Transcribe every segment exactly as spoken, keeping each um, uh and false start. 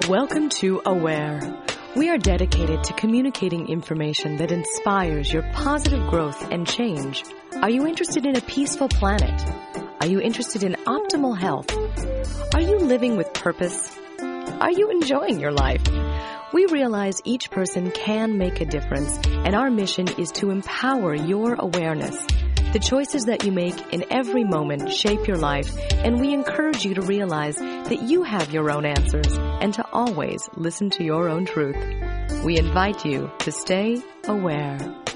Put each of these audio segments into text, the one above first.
Welcome to Aware. We are dedicated to communicating information that inspires your positive growth and change. Are you interested in a peaceful planet? Are you interested in optimal health? Are you living with purpose? Are you enjoying your life? We realize each person can make a difference, and our mission is to empower your awareness. The choices that you make in every moment shape your life, and we encourage you to realize that you have your own answers and to always listen to your own truth. We invite you to stay aware.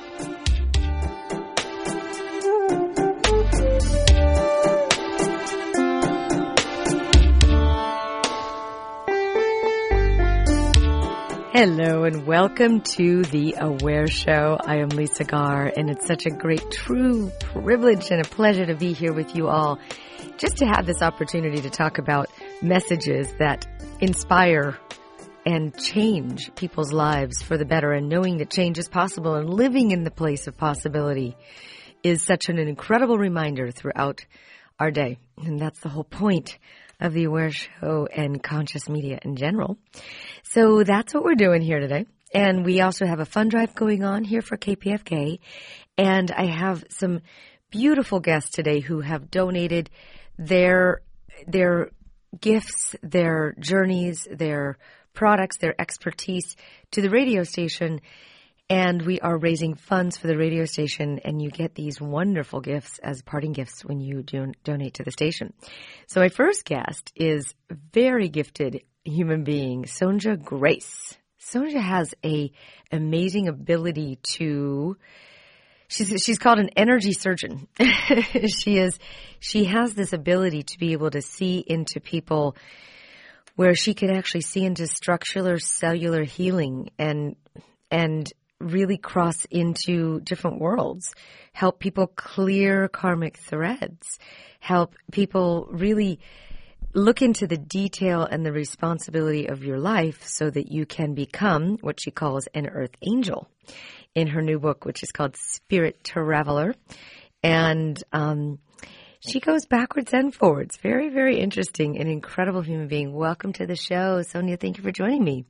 Hello and welcome to the Aware Show. I am Lisa Garr, and it's such a great, true privilege and a pleasure to be here with you all, just to have this opportunity to talk about messages that inspire and change people's lives for the better, and knowing that change is possible and living in the place of possibility is such an incredible reminder throughout our day. And that's the whole point of the Aware Show and conscious media in general. So that's what we're doing here today. And we also have a fund drive going on here for K P F K. And I have some beautiful guests today who have donated their, their gifts, their journeys, their products, their expertise to the radio station. And we are raising funds for the radio station, and you get these wonderful gifts as parting gifts when you do donate to the station. So my first guest is a very gifted human being, Sonja Grace. Sonja has a amazing ability to, she's, she's called an energy surgeon. she is, she has this ability to be able to see into people where she can actually see into structural cellular healing and, and, really cross into different worlds, help people clear karmic threads, help people really look into the detail and the responsibility of your life so that you can become what she calls an earth angel in her new book, which is called Spirit Traveler. And um, she goes backwards and forwards. Very, very interesting and incredible human being. Welcome to the show. Sonja, thank you for joining me.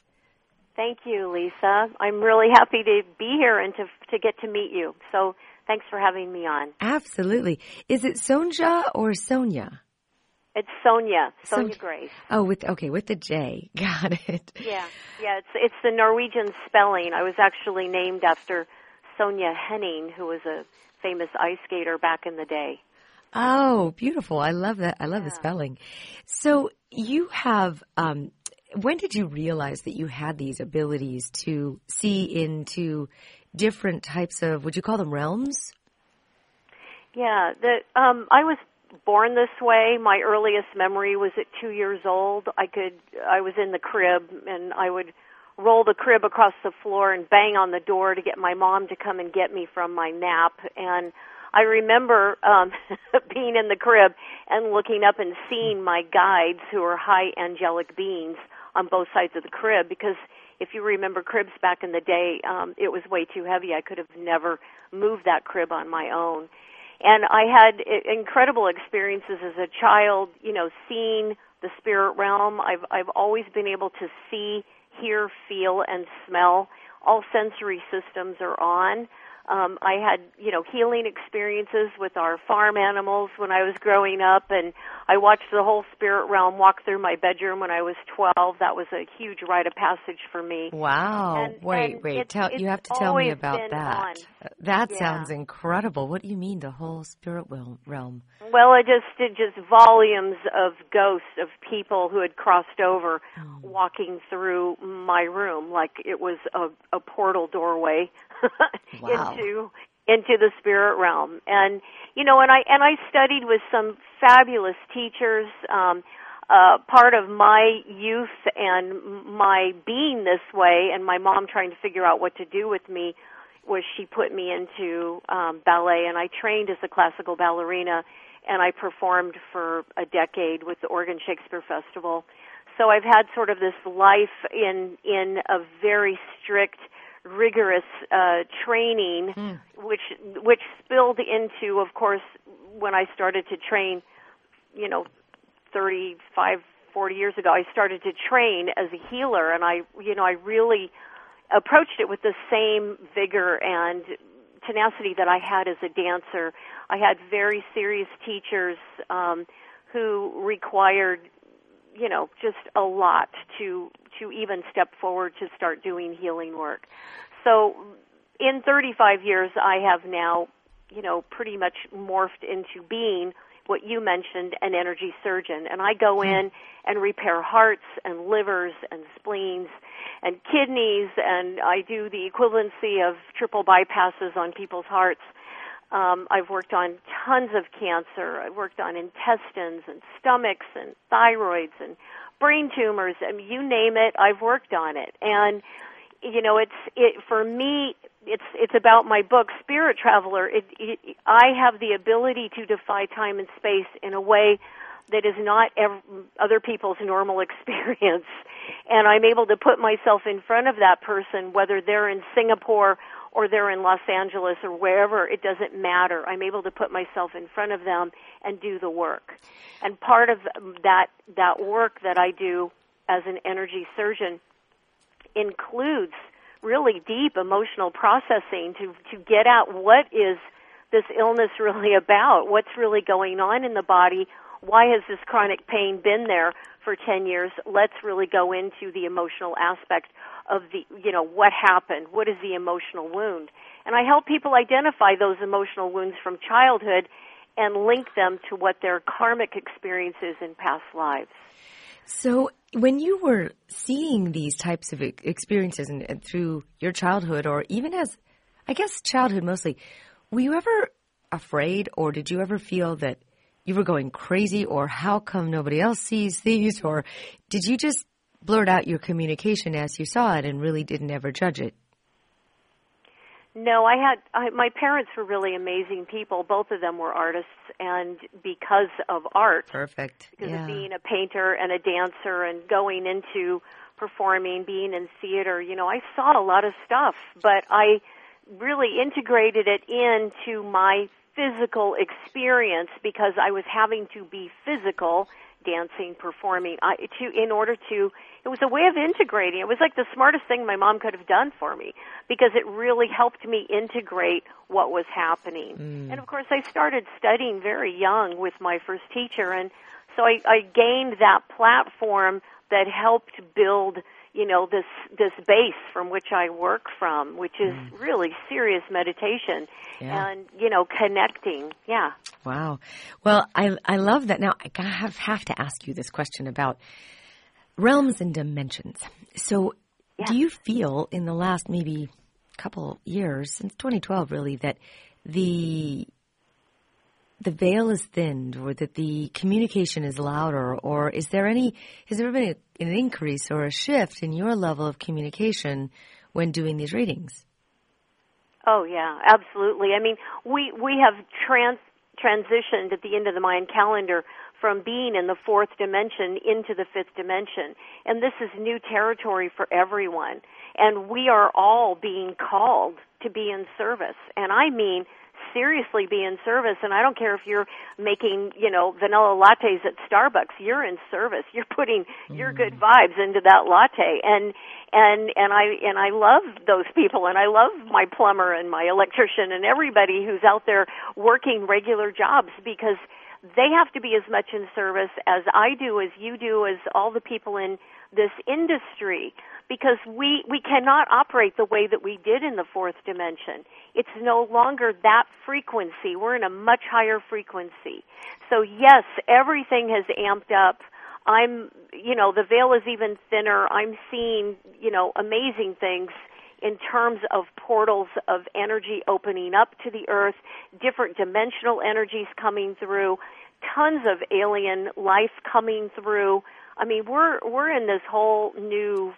Thank you, Lisa. I'm really happy to be here and to to get to meet you. So thanks for having me on. Absolutely. Is it Sonja or Sonja? It's Sonja, Sonja Son- Grace. Oh, with okay, with the J. Got it. Yeah, yeah. It's it's the Norwegian spelling. I was actually named after Sonja Henning, who was a famous ice skater back in the day. Oh, beautiful. I love that. I love yeah. the spelling. So you have... Um, When did you realize that you had these abilities to see into different types of, would you call them realms? Yeah, the, um, I was born this way. My earliest memory was at two years old. I could, I was in the crib, and I would roll the crib across the floor and bang on the door to get my mom to come and get me from my nap. And I remember um, being in the crib and looking up and seeing my guides, who are high angelic beings, on both sides of the crib, because if you remember cribs back in the day, um, it was way too heavy. I could have never moved that crib on my own. And I had incredible experiences as a child, you know, seeing the spirit realm. I've, I've always been able to see, hear, feel, and smell. All sensory systems are on. Um, I had, you know, healing experiences with our farm animals when I was growing up, and I watched the whole spirit realm walk through my bedroom when I was twelve. That was a huge rite of passage for me. Wow. And, wait, and wait. It, tell, you have to tell me about that. On. That yeah. sounds incredible. What do you mean, the whole spirit realm? Well, it just it just volumes of ghosts of people who had crossed over, oh. walking through my room like it was a, a portal doorway wow. into into the spirit realm. And you know, and I and I studied with some fabulous teachers. Um, uh, part of my youth and my being this way, and my mom trying to figure out what to do with me, was she put me into um, ballet, and I trained as a classical ballerina. And I performed for a decade with the Oregon Shakespeare Festival. So I've had sort of this life in in a very strict, rigorous uh, training, mm. which which spilled into, of course, when I started to train, you know, thirty-five, forty years ago, I started to train as a healer, and I, you know, I really approached it with the same vigor and tenacity that I had as a dancer. I had very serious teachers um, who required, you know, just a lot to to even step forward to start doing healing work. So in thirty-five years, I have now, you know, pretty much morphed into being what you mentioned, an energy surgeon. And I go in and repair hearts and livers and spleens and kidneys, and I do the equivalency of triple bypasses on people's hearts. Um, I've worked on tons of cancer. I've worked on intestines and stomachs and thyroids and brain tumors. I mean, you name it, I've worked on it. And, you know, it's it for me, it's it's about my book, Spirit Traveler. It, it, I have the ability to defy time and space in a way that is not ev- other people's normal experience. And I'm able to put myself in front of that person, whether they're in Singapore or they're in Los Angeles or wherever, it doesn't matter. I'm able to put myself in front of them and do the work. And part of that that work that I do as an energy surgeon includes really deep emotional processing to, to get at what is this illness really about, what's really going on in the body, why has this chronic pain been there for ten years? Let's really go into the emotional aspect of the, you know, what happened, what is the emotional wound. And I help people identify those emotional wounds from childhood and link them to what their karmic experience is in past lives. So when you were seeing these types of experiences and, and through your childhood, or even as, I guess, childhood mostly, were you ever afraid, or did you ever feel that you were going crazy, or how come nobody else sees these, or did you just blurt out your communication as you saw it and really didn't ever judge it? No, I had, I, my parents were really amazing people. Both of them were artists, and because of art. Perfect. Because yeah. of being a painter and a dancer and going into performing, being in theater, you know, I saw a lot of stuff, but I really integrated it into my physical experience because I was having to be physical, dancing, performing, I, to in order to, it was a way of integrating. It was like the smartest thing my mom could have done for me because it really helped me integrate what was happening. Mm. And, of course, I started studying very young with my first teacher, and so I, I gained that platform that helped build, you know, this this base from which I work from, which is mm. really serious meditation yeah. and, you know, connecting. Yeah. Wow. Well, I I love that. Now, I have, have to ask you this question about realms and dimensions. So yeah. do you feel in the last maybe couple years, since twenty twelve really, that the the veil is thinned, or that the communication is louder, or is there any, has there been a, an increase or a shift in your level of communication when doing these readings? Oh, yeah, absolutely. I mean, we, we have trans, transitioned at the end of the Mayan calendar from being in the fourth dimension into the fifth dimension. And this is new territory for everyone. And we are all being called to be in service. And I mean seriously be in service, and I don't care if you're making, you know, vanilla lattes at Starbucks. You're in service. You're putting mm. your good vibes into that latte, and and and I and I love those people, and I love my plumber and my electrician and everybody who's out there working regular jobs, because they have to be as much in service as I do, as you do, as all the people in this industry, because we, we cannot operate the way that we did in the fourth dimension. It's no longer that frequency. We're in a much higher frequency. So yes, everything has amped up. I'm, you know, the veil is even thinner. I'm seeing, you know, amazing things in terms of portals of energy opening up to the earth, different dimensional energies coming through, tons of alien life coming through. I mean, we're we're in this whole new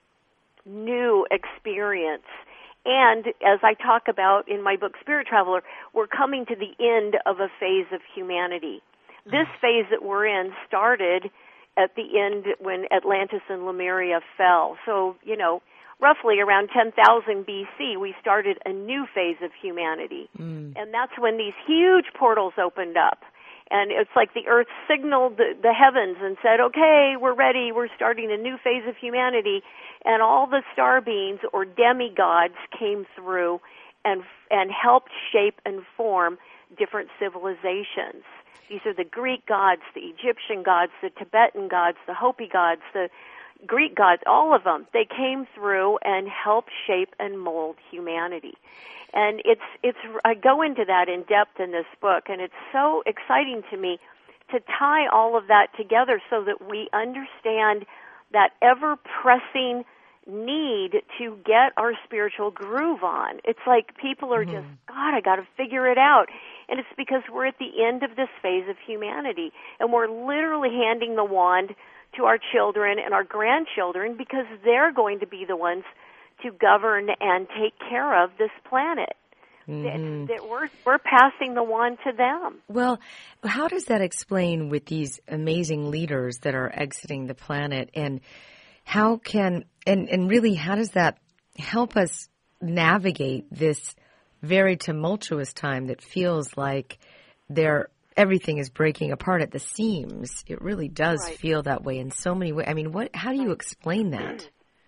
new experience. And as I talk about in my book, Spirit Traveler, we're coming to the end of a phase of humanity. This phase that we're in started at the end when Atlantis and Lemuria fell. So, you know, roughly around ten thousand B C, we started a new phase of humanity. Mm. And that's when these huge portals opened up. And it's like the earth signaled the, the heavens and said, okay, we're ready, we're starting a new phase of humanity. And all the star beings or demigods came through and and helped shape and form different civilizations. These are the Greek gods, the Egyptian gods, the Tibetan gods, the Hopi gods, the Greek gods, all of them. They came through and helped shape and mold humanity. And it's it's I go into that in depth in this book, and it's so exciting to me to tie all of that together so that we understand that ever-pressing need to get our spiritual groove on. It's like people are just, God, I got to figure it out. And it's because we're at the end of this phase of humanity, and we're literally handing the wand to our children and our grandchildren because they're going to be the ones to govern and take care of this planet. Mm-hmm. That, that we're we're passing the wand to them. Well, how does that explain with these amazing leaders that are exiting the planet, and how can and, and really how does that help us navigate this very tumultuous time that feels like there everything is breaking apart at the seams? It really does right. feel that way in so many ways. I mean, what? How do you explain that?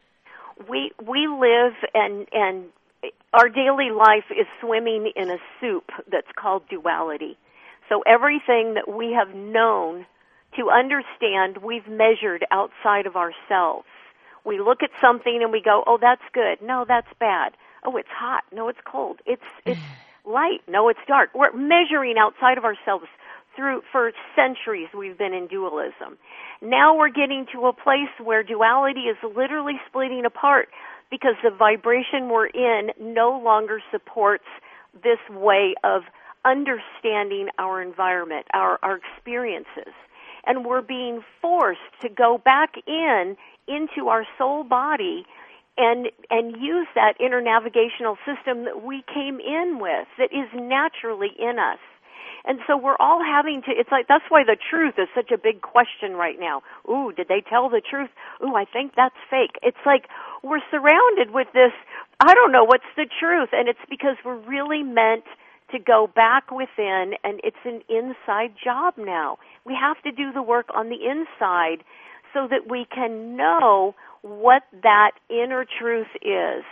We we live and and our daily life is swimming in a soup that's called duality. So everything that we have known to understand, we've measured outside of ourselves. We look at something and we go, "Oh, that's good. No, that's bad. Oh, it's hot. No, it's cold. It's it's light. No, it's dark." We're measuring outside of ourselves. Through for centuries we've been in dualism. Now we're getting to a place where duality is literally splitting apart because the vibration we're in no longer supports this way of understanding our environment, our, our experiences. And we're being forced to go back in into our soul body and and use that inner navigational system that we came in with, that is naturally in us. And so we're all having to, it's like, that's why the truth is such a big question right now. Ooh, did they tell the truth? Ooh, I think that's fake. It's like we're surrounded with this, I don't know what's the truth. And it's because we're really meant to go back within, and it's an inside job now. We have to do the work on the inside so that we can know what that inner truth is.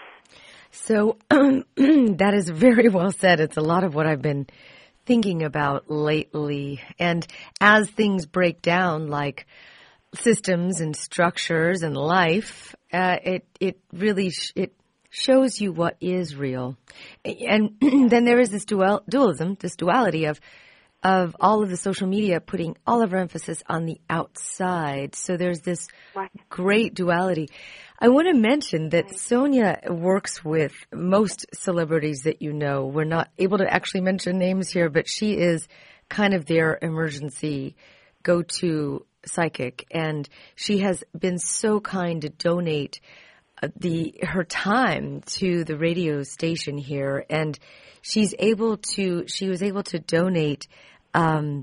So that is very well said. It's a lot of what I've been thinking about lately. And as things break down, like systems and structures and life, uh, it it really sh- it shows you what is real. And then there is this dual dualism, this duality of of all of the social media putting all of our emphasis on the outside. So there's this right. great duality. I want to mention that Sonia works with most celebrities that you know. We're not able to actually mention names here, but she is kind of their emergency go-to psychic. And she has been so kind to donate the her time to the radio station here. And she's able to, she was able to donate um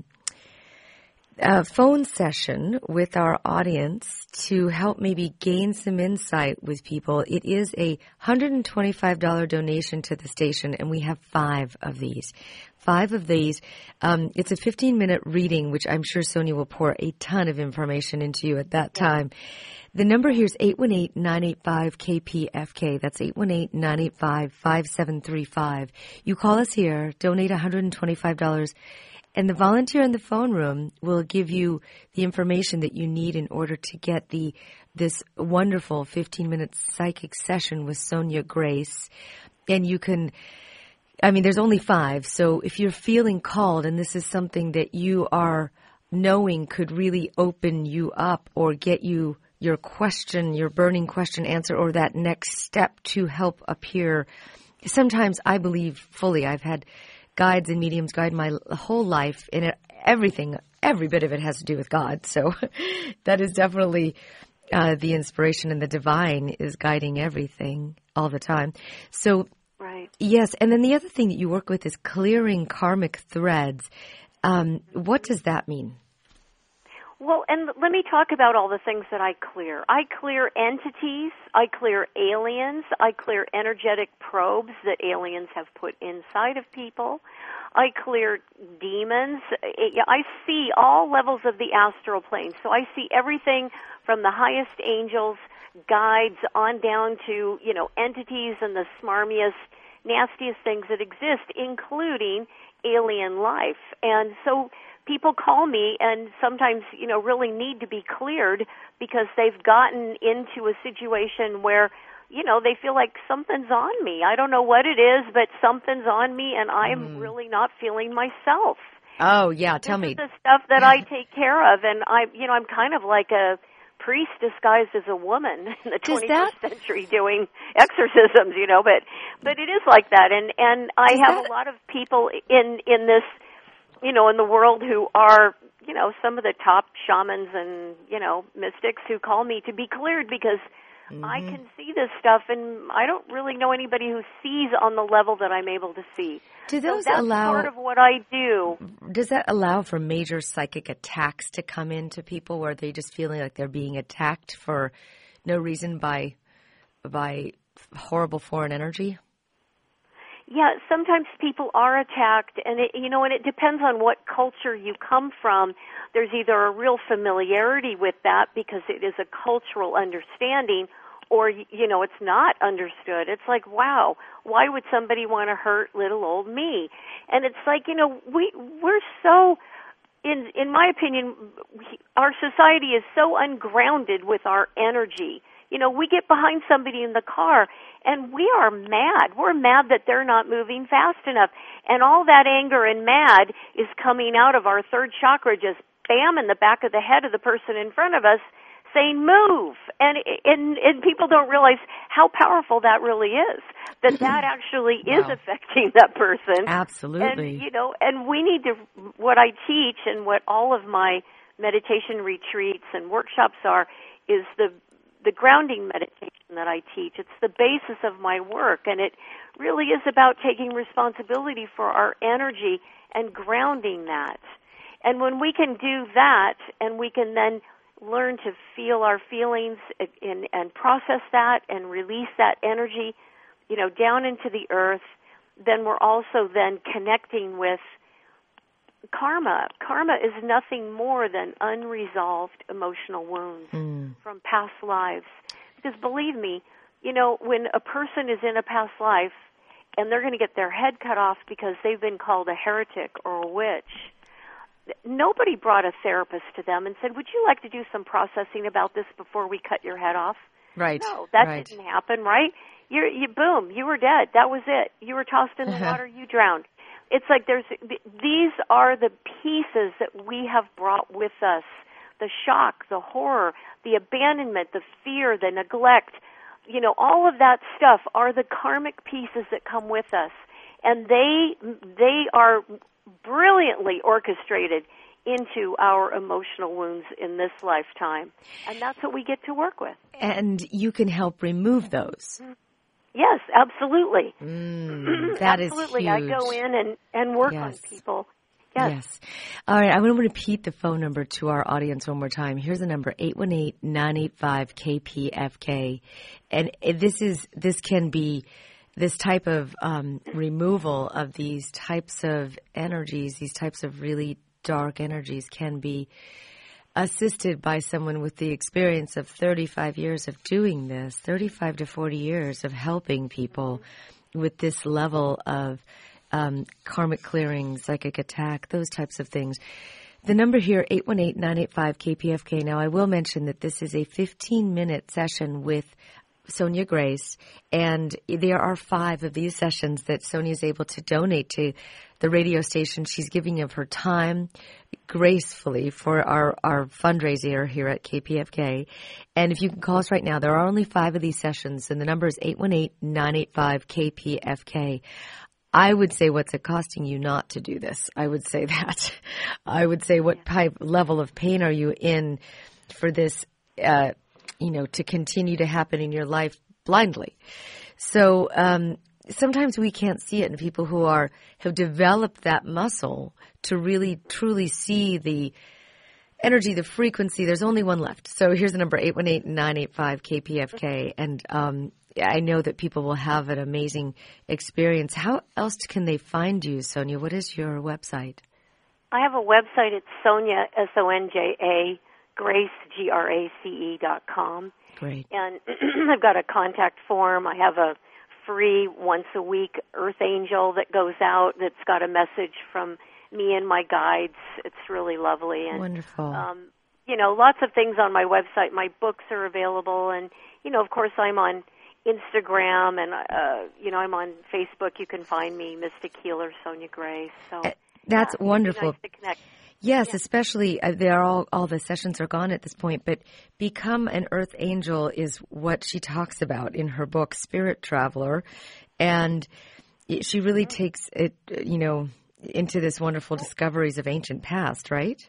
a phone session with our audience to help maybe gain some insight with people. It is a one hundred twenty-five dollars donation to the station, and we have five of these. Five of these. Um, it's a fifteen-minute reading, which I'm sure Sonia will pour a ton of information into you at that time. The number here is eight one eight, nine eight five, K P F K. That's eight one eight, nine eight five, five seven three five. You call us here, donate one hundred twenty-five dollars. And the volunteer in the phone room will give you the information that you need in order to get the this wonderful fifteen-minute psychic session with Sonia Grace. And you can, I mean, there's only five. So if you're feeling called and this is something that you are knowing could really open you up or get you your question, your burning question answer, or that next step to help appear. Sometimes I believe fully I've had guides and mediums guide my whole life, and it, everything, every bit of it has to do with God. So that is definitely uh, the inspiration, and the divine is guiding everything all the time. So, right. Yes, and then the other thing that you work with is clearing karmic threads. Um, what does that mean? Well, and let me talk about all the things that I clear. I clear entities, I clear aliens, I clear energetic probes that aliens have put inside of people. I clear demons. I see all levels of the astral plane. So I see everything from the highest angels, guides, on down to, you know, entities and the smarmiest, nastiest things that exist, including alien life. And so people call me and sometimes, you know, really need to be cleared because they've gotten into a situation where, you know, they feel like something's on me. I don't know what it is, but something's on me and I'm mm. really not feeling myself. Oh, yeah, tell this me. This is the stuff that I take care of, and I, you know, I'm kind of like a priest disguised as a woman in the twenty-first that... century doing exorcisms, you know, but but it is like that. And and I Does have that... a lot of people in in this, you know, in the world who are, you know, some of the top shamans and, you know, mystics who call me to be cleared because mm-hmm. I can see this stuff, and I don't really know anybody who sees on the level that I'm able to see. Do those so that's allow, part of what I do. Does that allow for major psychic attacks to come into people where they're just feeling like they're being attacked for no reason by by horrible foreign energy? Yeah, sometimes people are attacked, and it, you know, and it depends on what culture you come from. There's either a real familiarity with that because it is a cultural understanding, or, you know, it's not understood. It's like, wow, why would somebody want to hurt little old me? And it's like, you know, we we're so, in in my opinion, we, our society is so ungrounded with our energy. You know, we get behind somebody in the car, and we are mad. We're mad that they're not moving fast enough. And all that anger and mad is coming out of our third chakra, just bam, in the back of the head of the person in front of us, saying, move. And, and, and people don't realize how powerful that really is, that that actually is wow. affecting that person. Absolutely. And, you know, and we need to, what I teach and what all of my meditation retreats and workshops are, is the the grounding meditation that I teach. It's the basis of my work, and it really is about taking responsibility for our energy and grounding that. And when we can do that, and we can then learn to feel our feelings and, and process that and release that energy, you know, down into the earth, then we're also then connecting with karma. Karma is nothing more than unresolved emotional wounds mm. from past lives. Because believe me, you know, when a person is in a past life and they're going to get their head cut off because they've been called a heretic or a witch, nobody brought a therapist to them and said, would you like to do some processing about this before we cut your head off? Right. No, that right. didn't happen, right? You're, you boom, you were dead. That was it. You were tossed in the water, you drowned. It's like there's these are the pieces that we have brought with us, the shock, the horror, the abandonment, the fear, the neglect, you know, all of that stuff are the karmic pieces that come with us. And they they are brilliantly orchestrated into our emotional wounds in this lifetime. And that's what we get to work with. And you can help remove those. Yes, absolutely. Mm, that absolutely. is huge. I go in and, and work yes. on people. Yes. yes. All right. I want to repeat the phone number to our audience one more time. Here's the number, eight one eight, nine eight five, K P F K. And this is, this can be, this type of um, removal of these types of energies, these types of really dark energies can be assisted by someone with the experience of thirty-five years of doing this, thirty-five to forty years of helping people with this level of um, karmic clearing, psychic attack, those types of things. The number here, eight one eight, nine eight five, K P F K. Now, I will mention that this is a fifteen-minute session with Sonia Grace, and there are five of these sessions that Sonia is able to donate to the radio station. She's giving of her time gracefully for our, our fundraiser here at K P F K. And if you can call us right now, there are only five of these sessions, and the number is eight one eight, nine eight five, K P F K. I would say, what's it costing you not to do this? I would say that. I would say, what type, level of pain are you in for this, uh, you know, to continue to happen in your life blindly? So, um, sometimes we can't see it in people who are, have developed that muscle to really truly see the, energy, the frequency. There's only one left. So here's the number, eight one eight, nine eight five, K P F K. And um, I know that people will have an amazing experience. How else can they find you, Sonja? What is your website? I have a website. It's Sonja, S O N J A, Grace, G R A C E dot com. Great. And I've got a contact form. I have a free once-a-week Earth Angel that goes out that's got a message from me and my guides. It's really lovely. And, wonderful. Um, you know, lots of things on my website. My books are available. And, you know, of course, I'm on Instagram and, uh, you know, I'm on Facebook. You can find me, Mystic Healer Sonja Grace. So That's yeah, wonderful. Nice to connect. Yes, yeah. especially uh, they're all all the sessions are gone at this point, but Become an Earth Angel is what she talks about in her book Spirit Traveler, and it, she really mm-hmm. takes it, you know, into this wonderful discoveries of ancient past, right?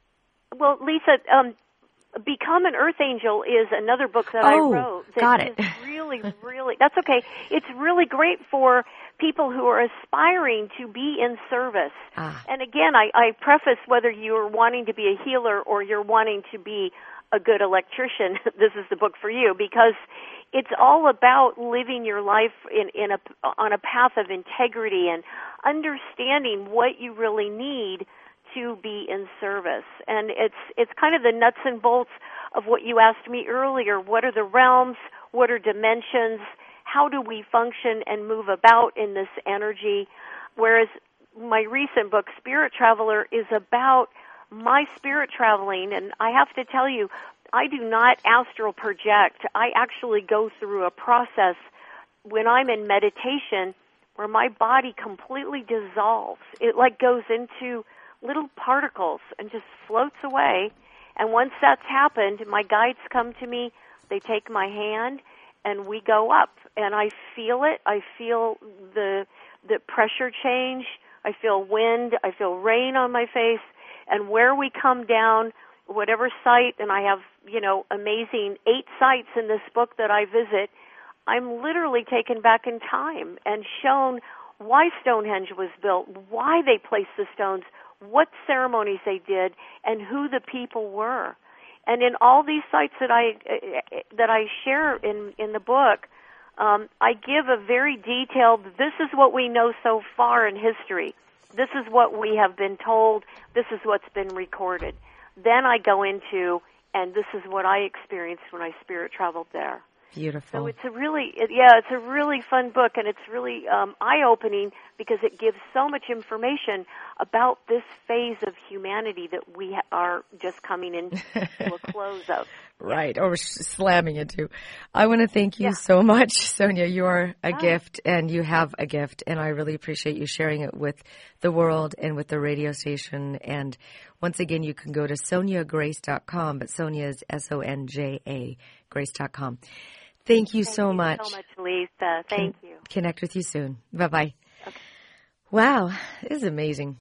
Well, Lisa, um, Become an Earth Angel is another book that oh, I wrote. That got it. Is really, really, that's okay. It's really great for people who are aspiring to be in service. Ah. And again, I, I preface whether you're wanting to be a healer or you're wanting to be a good electrician, this is the book for you, because it's all about living your life in, in a, on a path of integrity and understanding what you really need to be in service. And it's it's kind of the nuts and bolts of what you asked me earlier. What are the realms? What are dimensions? How do we function and move about in this energy? Whereas my recent book, Spirit Traveler, is about my spirit traveling. And I have to tell you, I do not astral project. I actually go through a process when I'm in meditation where my body completely dissolves. It like goes into little particles and just floats away. And once that's happened, my guides come to me, they take my hand, and we go up. And I feel it. I feel the the pressure change. I feel wind. I feel rain on my face. And where we come down, whatever site, and I have, you know, amazing eight sites in this book that I visit, I'm literally taken back in time and shown why Stonehenge was built, why they placed the stones, what ceremonies they did, and who the people were. And in all these sites that I that I share in, in the book, um, I give a very detailed, this is what we know so far in history. This is what we have been told. This is what's been recorded. Then I go into, and this is what I experienced when I spirit traveled there. Beautiful. So it's a really, it, yeah, it's a really fun book, and it's really um, eye-opening because it gives so much information about this phase of humanity that we ha- are just coming into a close of. Right, or slamming into. I want to thank you yeah. so much, Sonja. You are a Hi. gift, and you have a gift, and I really appreciate you sharing it with the world and with the radio station. And once again, you can go to sonja grace dot com, but Sonja is S O N J A, grace dot com. Thank you Thank so you much. so much, Lisa. Thank Con- you. Connect with you soon. Bye-bye. Okay. Wow, this is amazing.